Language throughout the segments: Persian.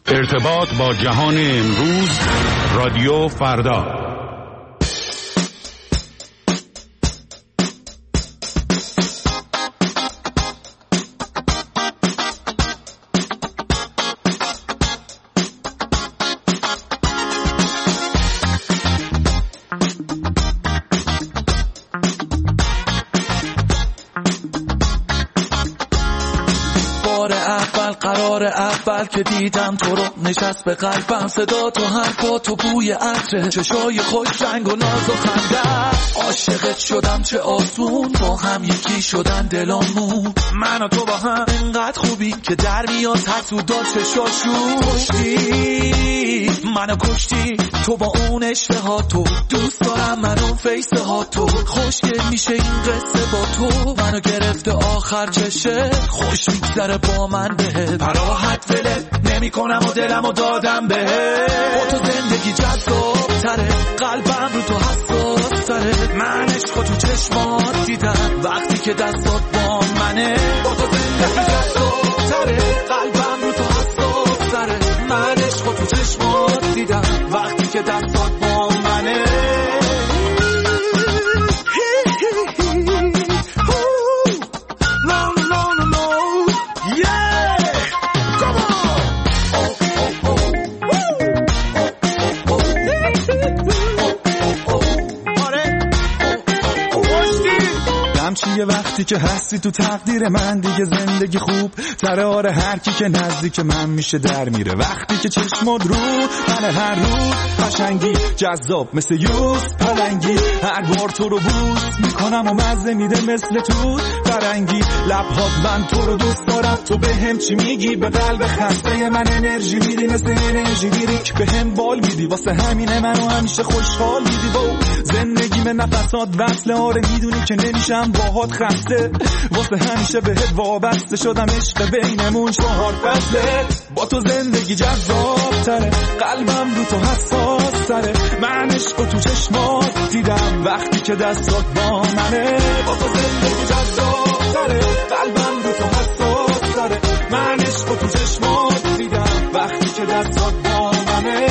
ارتباط با جهان امروز، رادیو فردا. اول که دیدم تو رو نشست به قلبم، صدا تو حرفا تو بوی عطر، چشای خوش رنگ و ناز و خنده. عاشقت شدم چه آسون، با هم یکی شدن دلامون. من و تو با هم انقدر خوبی که در میاد حسودا چشاشون. کشتی منو کشتی تو با اون اشوه ها، تو دوست دارم من اون فیسه ها، تو خوشگل میشه این قصه با تو. منو گرفته آخر چشه خوش میگذره با من بهت، راحت ولت نمی کنم و دلمو دادم بهت. با تو زندگی جذاب تره، قلبم رو تو حساس تره. من عشقو تو چشمات دیدم وقتی که دستات با منه. با تو زندگی جذاب تره، قلبم رو تو حساس تره. من عشقو تو چشمات دیدم وقتی که دستات با منه. یه وقتی که هستی تو تقدیر من، دیگه زندگی خوب تره. آره هر کی که نزدیک من میشه در میره. وقتی که چشمات رو من هر روز قشنگی جذاب مثل یوز پلنگی. هر بار تو رو بوس میکنم و مزه میده مثل توت فرنگی. لبهات من تو رو دوست دارم، تو به هم چی میگی؟ به قلب خسته من انرژی میدی مثل انرژی گیری. به هم بال میدی واسه همینه منو همیشه خوشحال میدی. با زندگی من نفسات وصله، آره میدونی که نمیشم باهات خسته. واسه همیشه بهت وابسته شدم، عشق بینمون 4 فصله. با تو زندگی جذاب تره، قلبم رو تو حساس تره. من عشقو تو چشمات دیدم وقتی که دستات با منه. با تو زندگی جذاب تره، قلبم رو تو حساس تره. من عشقو تو چشمات دیدم وقتی که دستات با منه.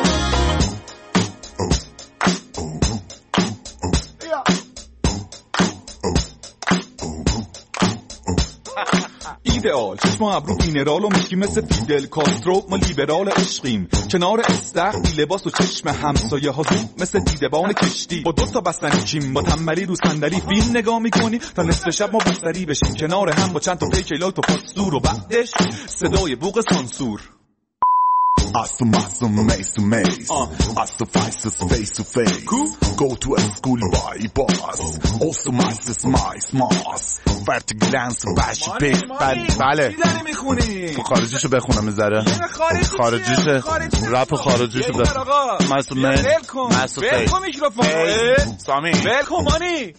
ایدئال چشم ابرو مینرال و میشی مثل فیدل کاسترو. ما لیبرال عشقیم کنار استخری، لباس و چشم همسایه ها زود مثل دیدبان کشتی. با 2 تا بستنی کیم با تنبلی رو صندلی فیلم نگاه میکنی تا نصف شب ما بستری بشیم کنار هم با چند تا پیکلات و پاسور و بعدش صدای بوق سانسور. Awesome, mace to mace. Astophis face to face. Go to a school by bus. Also my smas. Vertiglance bash pig. بله. چی داری میخونی؟ تو خارجیشو بخونم میذاره. خارجیشه. رپ خارجیشو بخونم. مسئول ولکن میکروفون. سامی. ولکن مانی.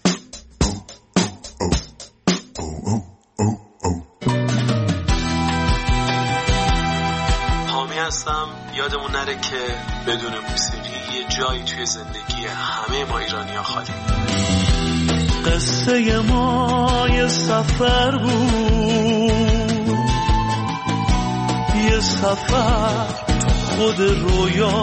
هستم. یادمون نره که بدون موسیقی یه جایی توی زندگی همه ما ایرانی‌ها خالی. قصه ما یه سفر بود، یه سفر تو خود رویا.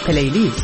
پلیلیست.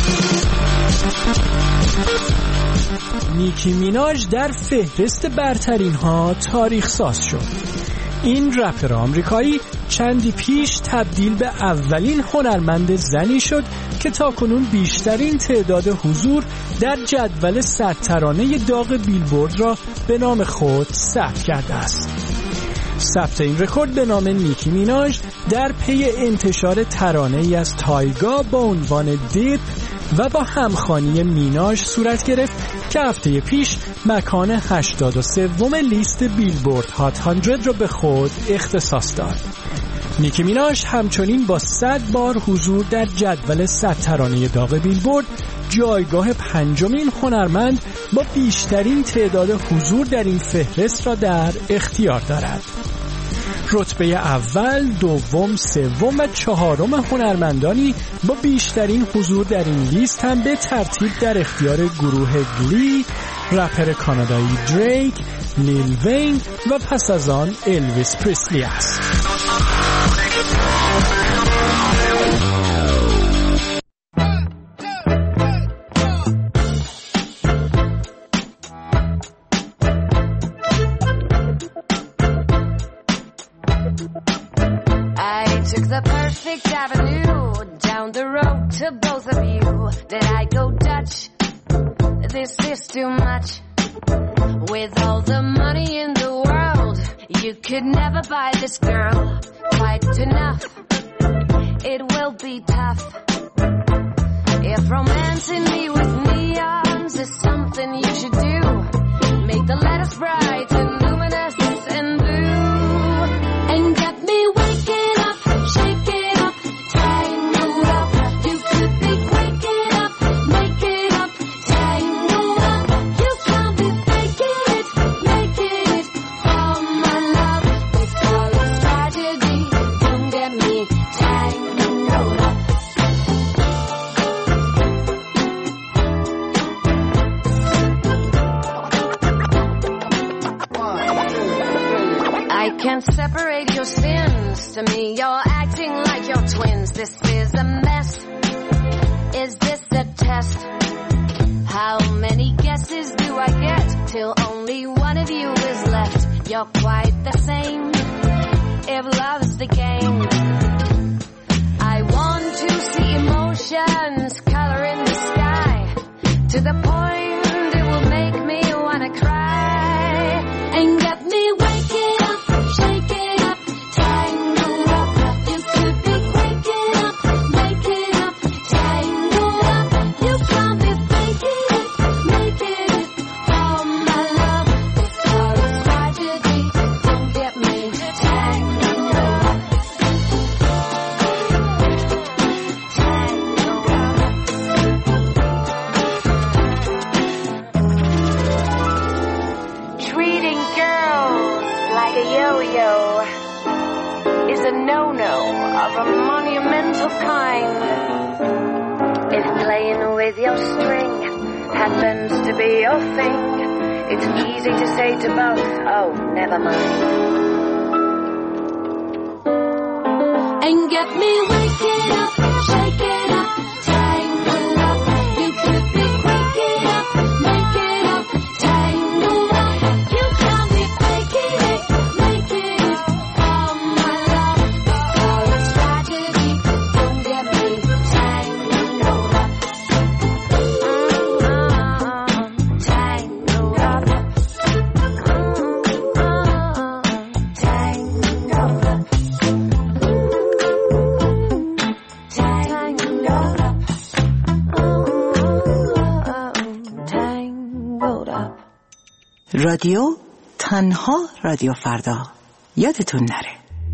نیکی میناژ در فهرست برترین ها تاریخ ساز شد. این رپر آمریکایی چندی پیش تبدیل به اولین هنرمند زنی شد که تاکنون بیشترین تعداد حضور در جدول 100 ترانه داغ بیلبورد را به نام خود ثبت کرده است. ثبت این رکورد به نام نیکی میناژ در پی انتشار ترانه‌ای از تایگا با عنوان دیپ و با همخوانی میناژ صورت گرفت که هفته پیش مکان 83 لیست بیلبورد هات 100 را به خود اختصاص داد. نیکی میناژ همچنین با 100 بار حضور در جدول 100 ترانه داغ بیلبورد جایگاه 5مین هنرمند با بیشترین تعداد حضور در این فهرست را در اختیار دارد. رتبه اول، دوم، سوم و چهارم هنرمندانی با بیشترین حضور در این لیست هم به ترتیب در اختیار گروه گلی، رپر کانادایی دریک، لیل وین و پس از آن الویس پریسلی است. The perfect avenue down the road to both of you. Did I go Dutch? This is too much. With all the money in the world, you could never buy this girl quite enough. It will be tough. If romancing me with neons is something you should do, make the letters bright and luminous and blue, and get me waking up. Shake it up, tangle up. You could be waking up, make it up, tangle up. You can't be faking it, making it. Oh my love, it's all a tragedy. Don't get me tangled up. I can't separate your sins. To me, you're acting like you're twins. This is a mess. Is this a test? How many guesses do I get till only one of you is left? You're quite the same. If love's the game, I want to see emotions color in the sky to the point it will make me wanna cry and get me waking up, shaking up. Your string happens to be your thing. It's easy to say to both, oh, never mind. And get me waking up, shaking up, tangle up. You could be waking up, make it up, tangle up. You can't be faking it, making it. Oh, my love, all this tragedy. Don't get me tangled up. رادیو تنها رادیو فردا یادتون نره.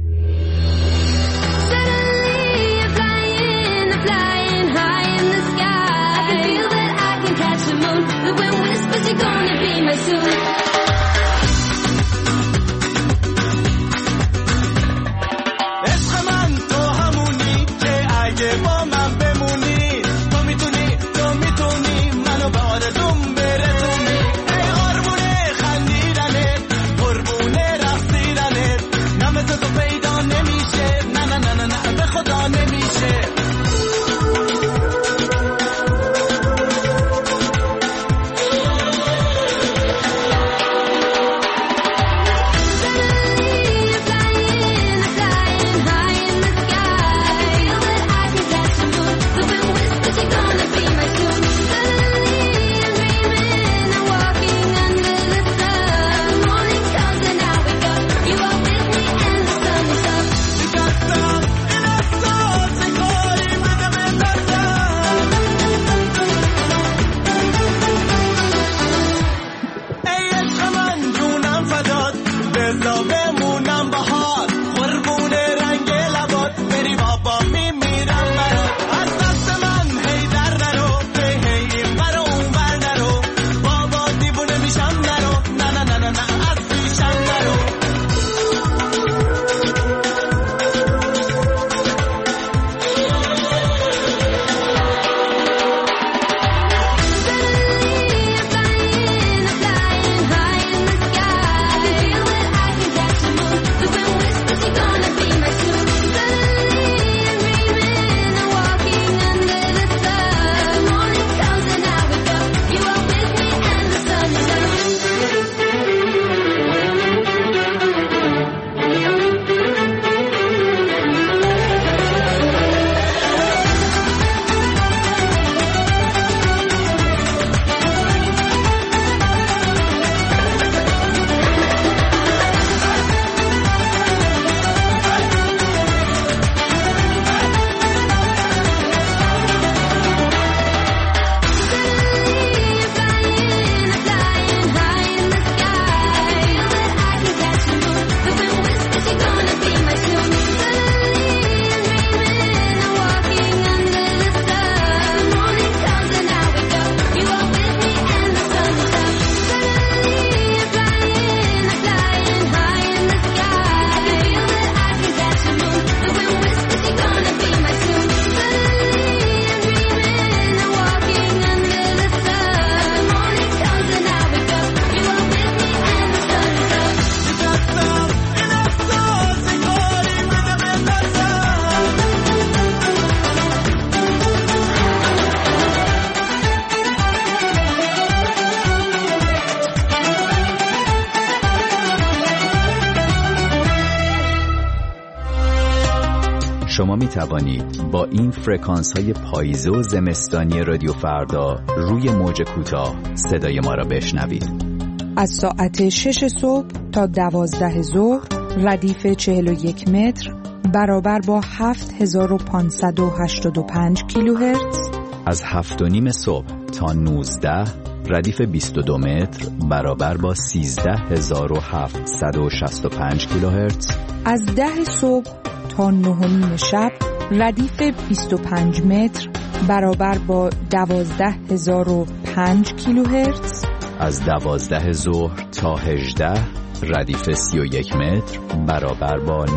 عشق من تو همونی که اگه با من بمونی تو میتونی منو به آرزوم برسونی. ای قربونه خندیدنت قربونه رقصیدنت نه مثل تو پیدا نمیشه نه نه نه نه نه به خدا نمیشه. شما می توانید با این فرکانس های پاییزه و زمستانی رادیو فردا روی موج کوتاه صدای ما را بشنوید. از ساعت 6 صبح تا 12 ظهر ردیف 41 متر برابر با 7585 کیلوهرتز. از 7:30 صبح تا 19 ردیف 22 متر برابر با 13765 کیلوهرتز. از 10 صبح تا 9:30 شب ردیف 25 متر برابر با 12005 کیلوهرتز. از 12 ظهر تا 18 ردیف 31 متر برابر با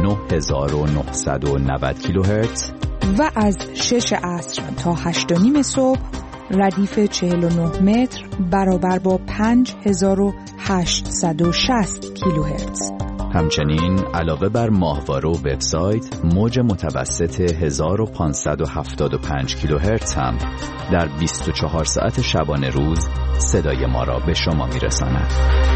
9990 کیلوهرتز. و از 6 عصر تا 8:30 صبح ردیف 49 متر برابر با 5860 کیلوهرتز. همچنین علاوه بر ماهواره و وبسایت، موج متوسط 1575 کیلوهرتز هم در 24 ساعت شبانه روز صدای ما را به شما میرساند.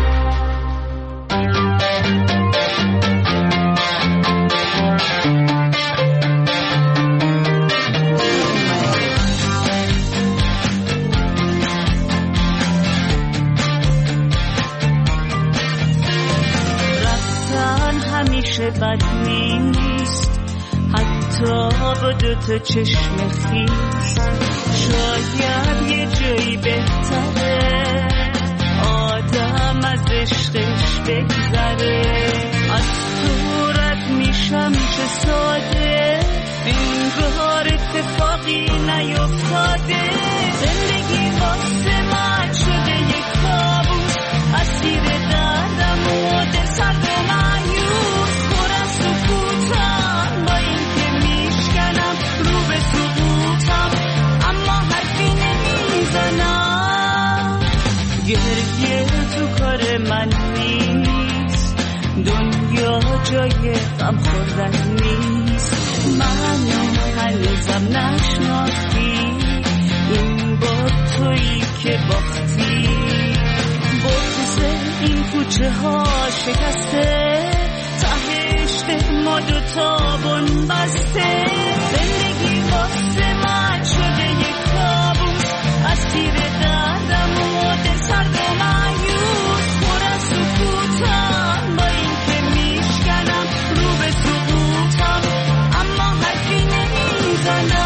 بد نیست حتی با 2 چشم خیس. شاید یه جایی بهتره آدم از عشقش بگذره. از تو رد میشم چه ساده، انگار اتفاقی نیفتاده. زندگی واسه من شده یک کابوس، اسیر دردم و دل سرد و مایوس. پر از سکوتم با این که میشکنم رو به سقوطم، اما حرفی نمیزنم. گریه تو کار من نیست، دنیا جای غم خوردن نیست. منو هنوزم نشناختی، این با تویی که باختی. بغض این کوچه ها شکسته، تهشت ما 2 بن بسته. زندگی واسه من شده یک کابوس، از تیر دردم و دل سرد و مایوس. پر از سکوتم با این که میشکنم رو به سقوطم، اما حرفی نمیزنم.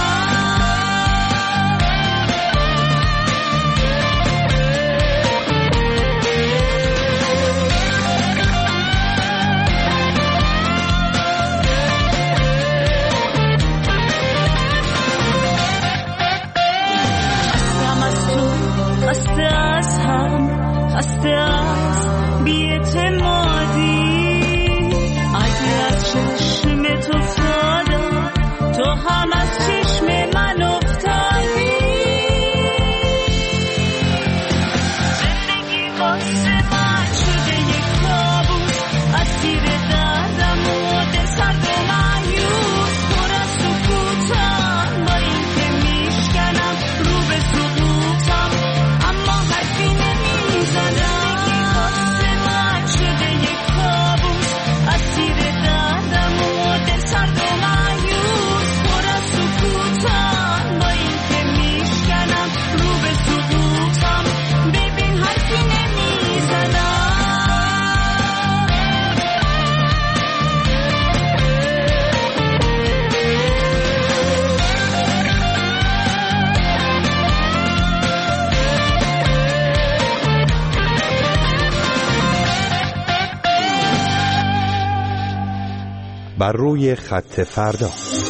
خسته از هم، خسته از بی‌اعتمادی. اگه از چشم تو افتادم، تو هم از چشم من افتادی. زندگی واسه من شده یک کابوس، از تیر دردم و دل سرد و مایوس. پر از سکوتم با این که میشکنم رو به سقوطم، اما حرفی نمیزنم. زندگی واسه من شده یک کابوس، از تیر دردم و دل سرد و مایوس. پر از سکوتم با این که میشکنم رو به سقوطم، ببین حرفی نمیزنم. بر روی خط فردا.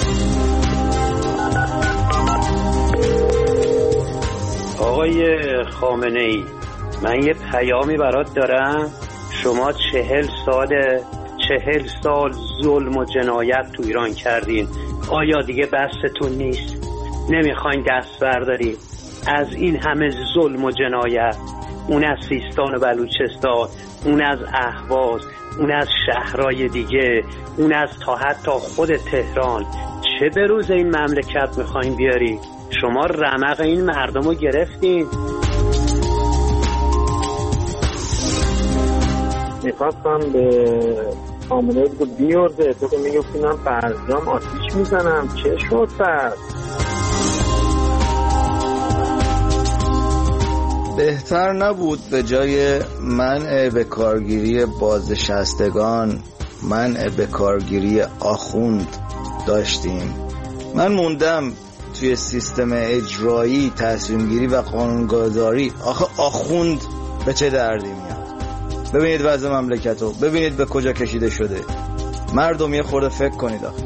آقای خامنه‌ای، من یه پیامی برات دارم. شما 40 سال ظلم و جنایت تو ایران کردین. آیا دیگه بستون نیست؟ نمیخواین دست بردارید از این همه ظلم و جنایت؟ اون از سیستان و بلوچستان، اون از اهواز، اون از شهرهای دیگه، اون از تا حتی خود تهران. چه به روز این مملکت میخواین بیاری؟ شما رمق این مردم رو گرفتین. میخواستم به خامنه ای بگو بیارده، تو که میگفتی من برزام آتیش میزنم، چه شد پس؟ بهتر نبود به جای منع به کارگیری بازنشستگان منع به کارگیری آخوند داشتیم؟ من موندم توی سیستم اجرایی، تصمیم گیری و قانونگذاری آخه آخوند به چه دردی میاد؟ ببینید وضع مملکتو، ببینید به کجا کشیده شده. مردم یه خورده فکر کنید آخه.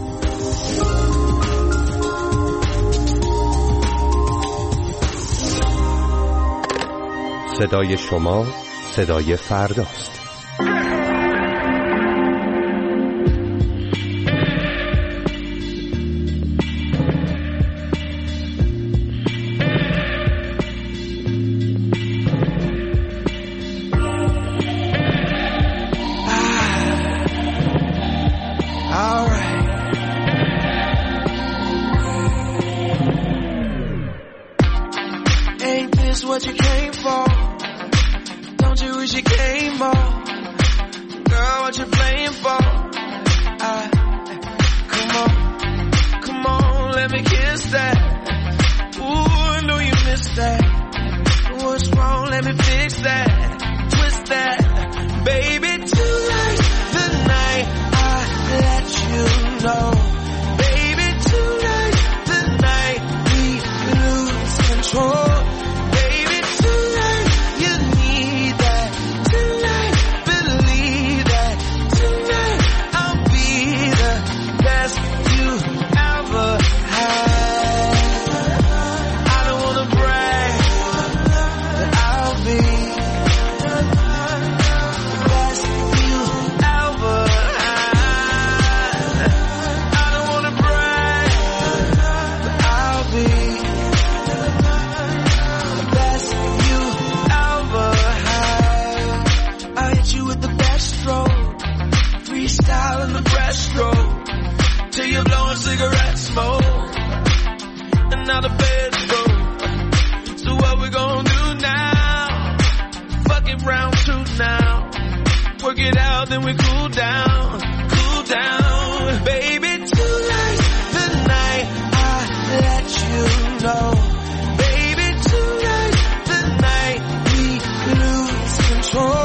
صدای شما صدای فرداست. What you came for? Don't you wish you came more? Girl, what you playing for? Come on, let me kiss that. Ooh, I know you missed that. What's wrong? Let me fix that. Twist that, baby. Tonight, the night I let you know. Baby, tonight, the night we lose control. Cigarette smoke, and now the bed's broke. So what we gonna do now? Fuck it, round two now. Work it out, then we cool down, baby. Tonight, the night I let you know. Baby, tonight, the night we lose control.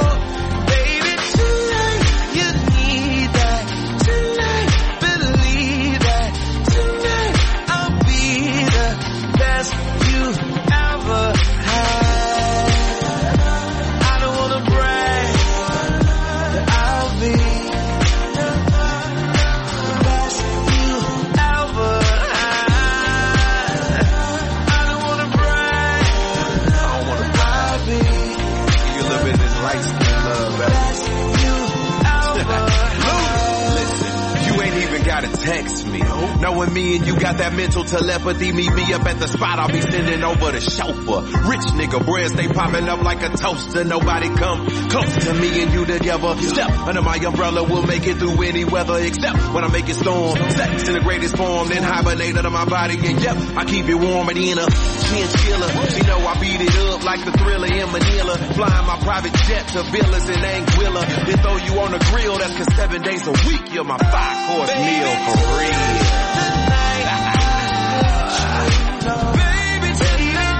Text me, knowing me and you got that mental telepathy. Meet me up at the spot, I'll be sending over the chauffeur. Rich nigga bread stay popping up like a toaster. Nobody come close to me and you together. Step under my umbrella, we'll make it through any weather, except when I make it storm. Sex in the greatest form, then hibernate under my body. And yep, I keep it warm and in a chinchilla. She know I beat it up like the Thriller in Manila. Flying my private jet to villas in Anguilla. Then throw you on the grill, that's 'cause 7 days a week you're my 5-course meal for real. Baby, tonight,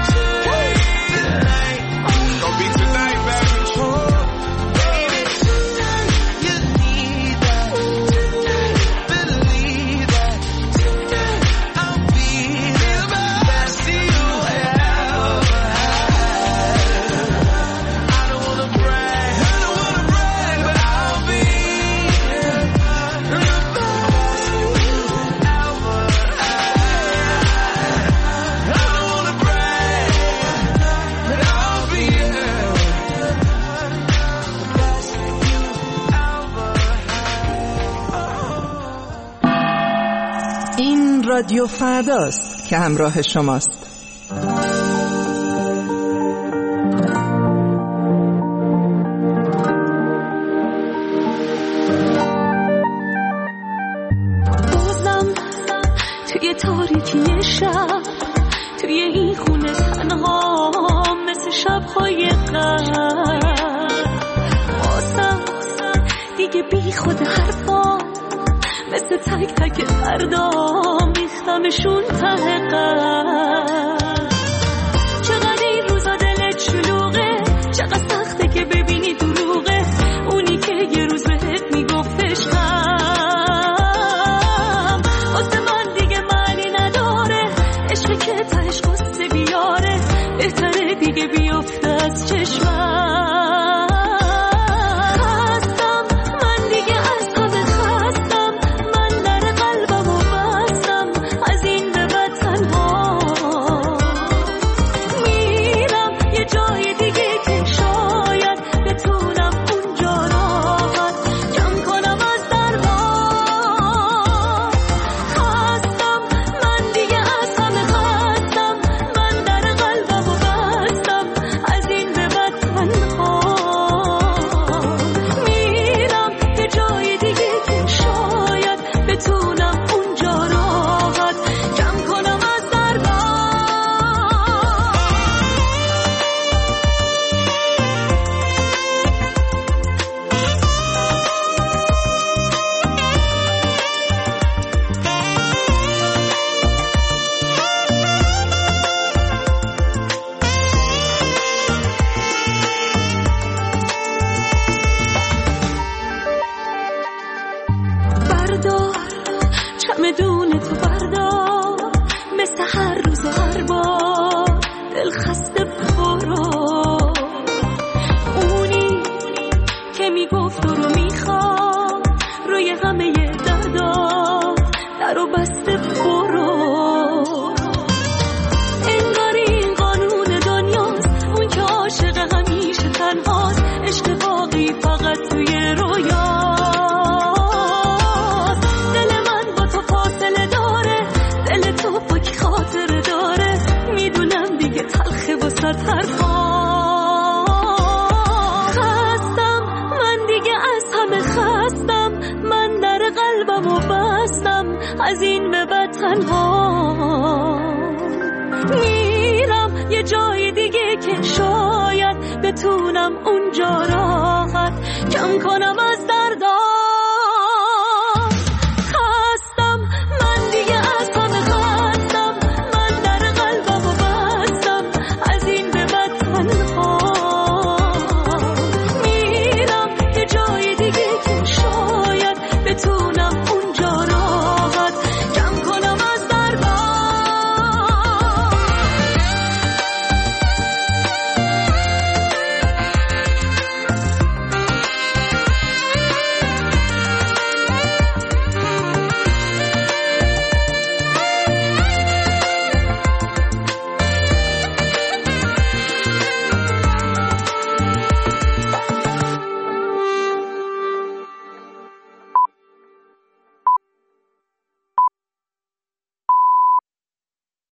gonna be tonight, baby. Baby, tonight, you need that. Tonight, believe that. Tonight, I'll be the best you ever had. I don't wanna brag, but I'll be the best you ever had. I don't wanna brag, but I'll be the best you ever had. این رادیو فرداست که همراه شماست. بازم توی تاریکی شب، توی این خونه تنها مثل شب‌های قبل، بازم دیگه دیگه بی خود حرفا مثل تک تک فردا میختمشون ته قلب. چقدر این روزا دلت شلوغه، چقدر سخته که ببینی دروغه اونی که یه روز بهت میگفت عشقم. واسه من دیگه معنی نداره عشقی که تهش قصه بیاره، بهتره دیگه بیفته از چشمم. از این به بعد تنها میرم یه جای دیگه که شاید بتونم اونجا راحت کم کنم